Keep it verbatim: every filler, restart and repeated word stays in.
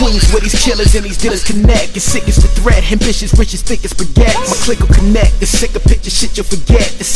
Queens where these killers and these dealers connect. It's sick as the threat, ambitious, riches, thick as spaghetti. My click will connect, the sicker picture shit you'll forget. The